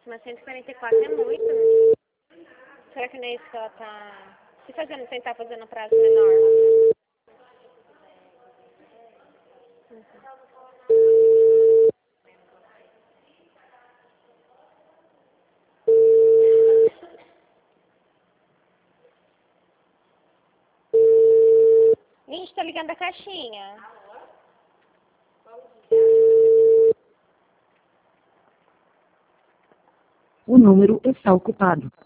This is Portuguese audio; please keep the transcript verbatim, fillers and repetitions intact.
Mas cento e quarenta e quatro é muito, né? Será que não é isso que ela tá... Se fazendo, tentar fazer no prazo menor? Gente, tá ligando a caixinha. O número está ocupado.